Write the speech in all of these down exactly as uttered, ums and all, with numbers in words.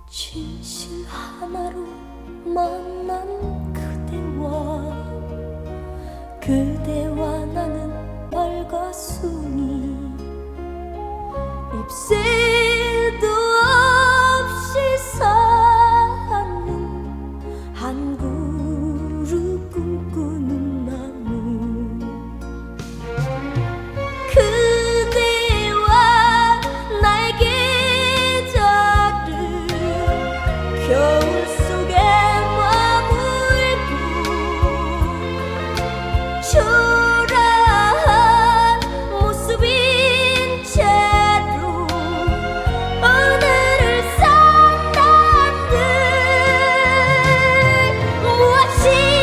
진실 하나로 만난 그대와 그대와 나는 얼거숭이 잎새도 없이 사는 한 그루 꿈꾸는 나무 그대와 나의 계절을 겨울 속에 머물고 초라한 모습인 채로 오늘을 산다는 무엇이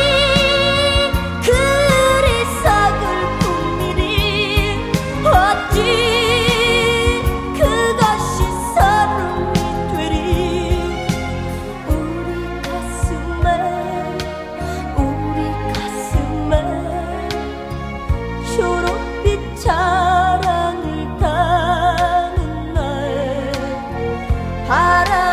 그리 서글픈 일이 어찌 그것이 서름이 되리 우리 가슴에 우리 가슴에 초록빛 자랑을 타는 날 바람